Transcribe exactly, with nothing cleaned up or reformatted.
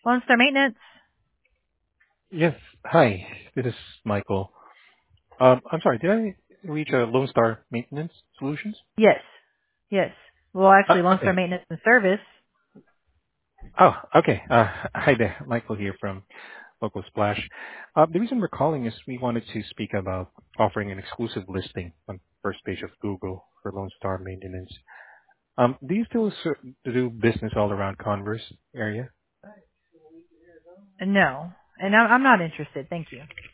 Lone Star Maintenance? Yes. Hi, this is Michael. Um, I'm sorry, did I reach uh, Lone Star Maintenance Solutions? Yes. Yes. Well, Uh, actually, Lone Star okay. Maintenance and Service. Oh, okay. Uh, hi there. Michael here from Local Splash. Uh, the reason we're calling is we wanted to speak about offering an exclusive listing on first page of Google for Lone Star Maintenance. Um, do you still ser- do business all around Converse area? No. And I'm I'm not interested. Thank you.